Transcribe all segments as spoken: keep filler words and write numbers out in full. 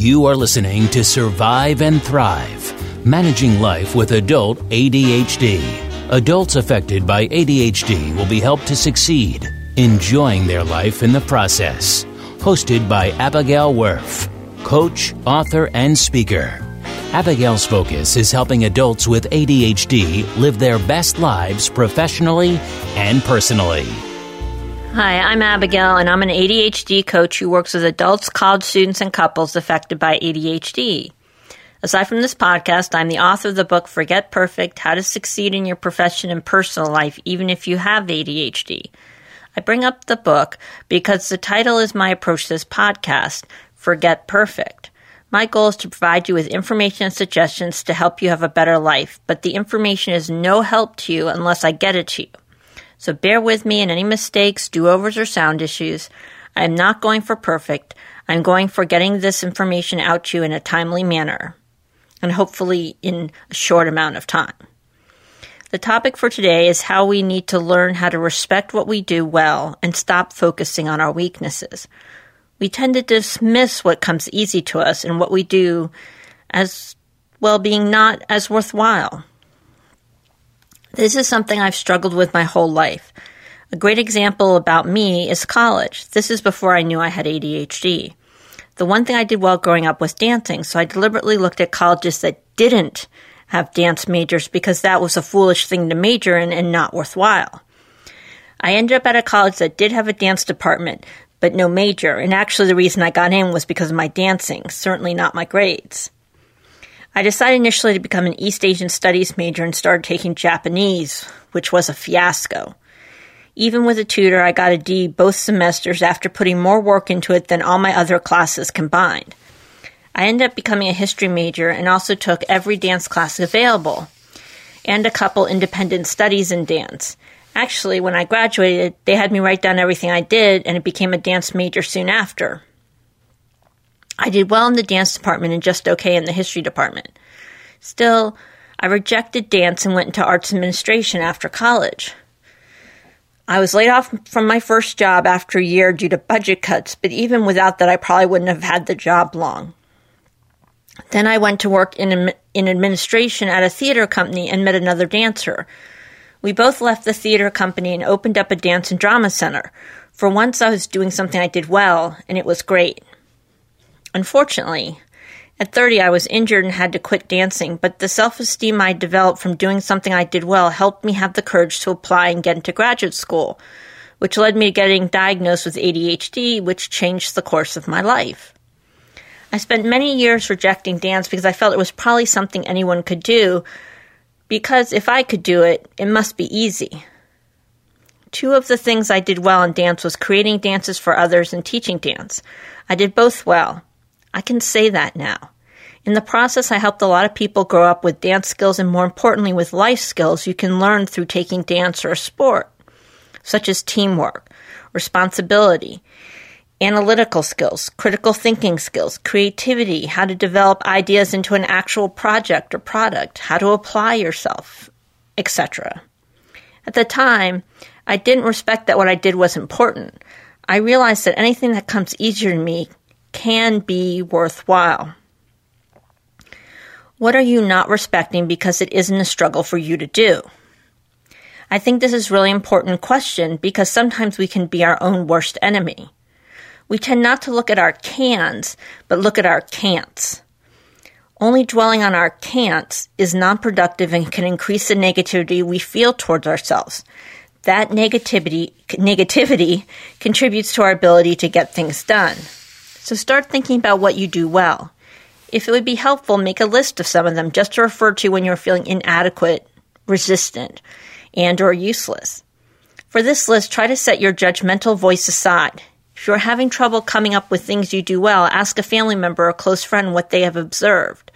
You are listening to Survive and Thrive, Managing Life with Adult A D H D. Adults affected by A D H D will be helped to succeed, enjoying their life in the process. Hosted by Abigail Werf, coach, author, and speaker. Abigail's focus is helping adults with A D H D live their best lives professionally and personally. Hi, I'm Abigail, and I'm an A D H D coach who works with adults, college students, and couples affected by A D H D. Aside from this podcast, I'm the author of the book Forget Perfect, How to Succeed in Your Profession and Personal Life, Even If You Have A D H D. I bring up the book because the title is my approach to this podcast, Forget Perfect. My goal is to provide you with information and suggestions to help you have a better life, but the information is no help to you unless I get it to you. So bear with me in any mistakes, do-overs, or sound issues. I am not going for perfect. I'm going for getting this information out to you in a timely manner, and hopefully in a short amount of time. The topic for today is how we need to learn how to respect what we do well and stop focusing on our weaknesses. We tend to dismiss what comes easy to us and what we do as, well, being not as worthwhile. This is something I've struggled with my whole life. A great example about me is college. This is before I knew I had A D H D. The one thing I did well growing up was dancing, so I deliberately looked at colleges that didn't have dance majors because that was a foolish thing to major in and not worthwhile. I ended up at a college that did have a dance department, but no major, and actually the reason I got in was because of my dancing, certainly not my grades. I decided initially to become an East Asian Studies major and started taking Japanese, which was a fiasco. Even with a tutor, I got a D both semesters after putting more work into it than all my other classes combined. I ended up becoming a history major and also took every dance class available, and a couple independent studies in dance. Actually, when I graduated, they had me write down everything I did, and it became a dance major soon after. I did well in the dance department and just okay in the history department. Still, I rejected dance and went into arts administration after college. I was laid off from my first job after a year due to budget cuts, but even without that, I probably wouldn't have had the job long. Then I went to work in in administration at a theater company and met another dancer. We both left the theater company and opened up a dance and drama center. For once, I was doing something I did well, and it was great. Unfortunately, at thirty, I was injured and had to quit dancing, but the self-esteem I developed from doing something I did well helped me have the courage to apply and get into graduate school, which led me to getting diagnosed with A D H D, which changed the course of my life. I spent many years rejecting dance because I felt it was probably something anyone could do, because if I could do it, it must be easy. Two of the things I did well in dance was creating dances for others and teaching dance. I did both well. I can say that now. In the process, I helped a lot of people grow up with dance skills and, more importantly, with life skills you can learn through taking dance or a sport, such as teamwork, responsibility, analytical skills, critical thinking skills, creativity, how to develop ideas into an actual project or product, how to apply yourself, et cetera. At the time, I didn't respect that what I did was important. I realized that anything that comes easier to me can be worthwhile. What are you not respecting because it isn't a struggle for you to do? I think this is a really important question because sometimes we can be our own worst enemy. We tend not to look at our cans, but look at our can'ts. Only dwelling on our can'ts is non-productive and can increase the negativity we feel towards ourselves. That negativity, negativity contributes to our ability to get things done. So start thinking about what you do well. If it would be helpful, make a list of some of them just to refer to when you're feeling inadequate, resistant, and or useless. For this list, try to set your judgmental voice aside. If you're having trouble coming up with things you do well, ask a family member or close friend what they have observed.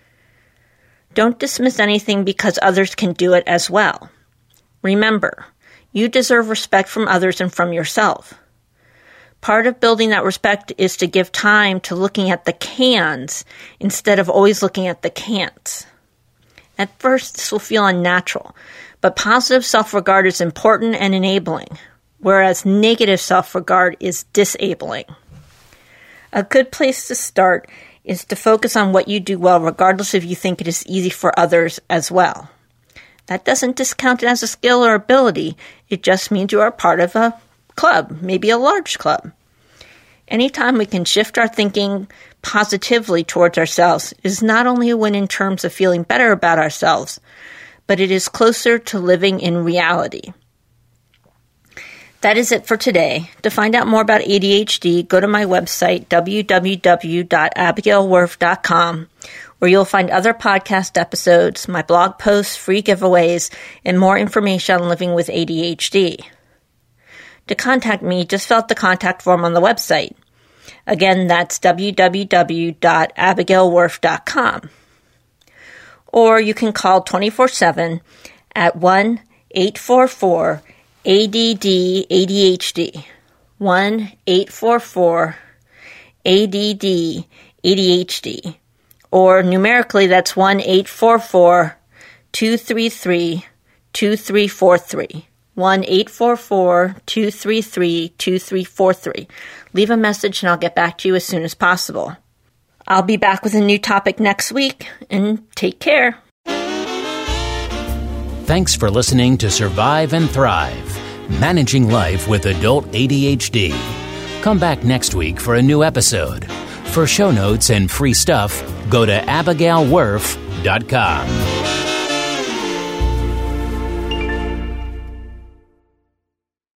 Don't dismiss anything because others can do it as well. Remember, you deserve respect from others and from yourself. Part of building that respect is to give time to looking at the cans instead of always looking at the can'ts. At first, this will feel unnatural, but positive self-regard is important and enabling, whereas negative self-regard is disabling. A good place to start is to focus on what you do well, regardless if you think it is easy for others as well. That doesn't discount it as a skill or ability. It just means you are part of a club, maybe a large club. Anytime we can shift our thinking positively towards ourselves is not only a win in terms of feeling better about ourselves, but it is closer to living in reality. That is it for today. To find out more about A D H D, go to my website, w w w dot abigail werf dot com, where you'll find other podcast episodes, my blog posts, free giveaways, and more information on living with A D H D. To contact me, just fill out the contact form on the website. Again, that's w w w dot abigail werf dot com. Or you can call twenty-four seven at one eight four four A D D A D H D, one eight four four A D D A D H D, or numerically that's one eight four four two three three two three four three, one eight four four two three three two three four three. Leave a message and I'll get back to you as soon as possible. I'll be back with a new topic next week, and take care. Thanks for listening to Survive and Thrive, Managing Life with Adult A D H D. Come back next week for a new episode. For show notes and free stuff, go to abigail werf dot com.